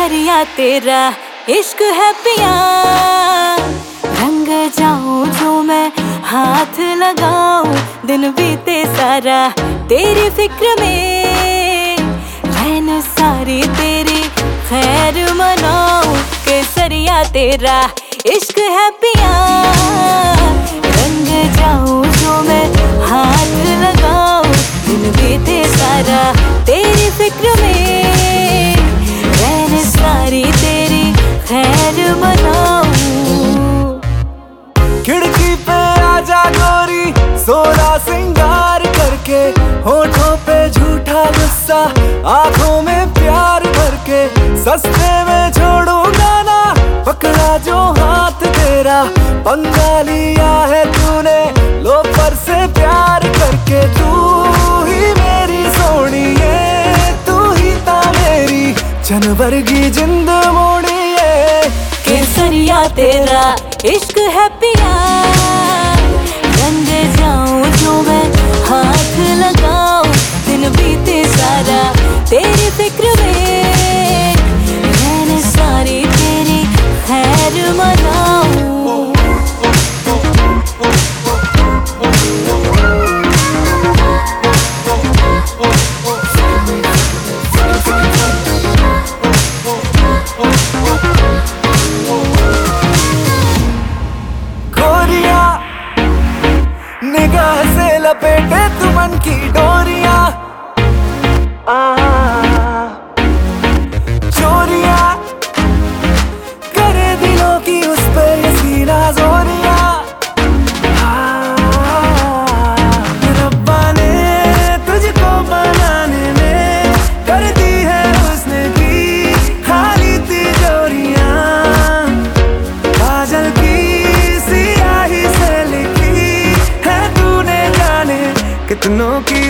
केसरिया तेरा इश्क है पिया, रंग जाऊं जो मैं हाथ लगाऊं, दिन बीते सारा तेरी फिक्र में, रहन सारी तेरी खैर मनाऊं। केसरिया तेरा इश्क है पिया, रंग जाऊं जो मैं हाथ लगाऊं, दिन बीते सारा तेरी फिक्र में, रहन सारी तेरी खैर मनाऊं। खिड़की पे आजा गोरी, सोला सिंगार करके, होठों पे झूठा गुस्सा, आंखों में प्यार भर के, सस्ते में छोड़ूंगा ना पकड़ा जो हाथ तेरा, पंगा लिया है तूने लोफर से प्यार करके। तू ही मेरी सोनिए, तू ही ता मेरी जनवर की जिंद मोड़िए। केसरिया तेरा इश्क है पिया, रंग जाऊं जो मैं हाथ लगाऊं, दिन बीते सारा तेरी फिक्र में, रहन सारी तेरी खैर मनाऊं। निगाह से लपेटे तू मन की डोरियां, चोरियां करे दिलों की उस पे ये सीना जोरियां। रब्बा ने तुझको बनाने में कर दी है उसने की खाली तिजोरियां, काजल की सियाही से लिखी है तूने जाने कितनों की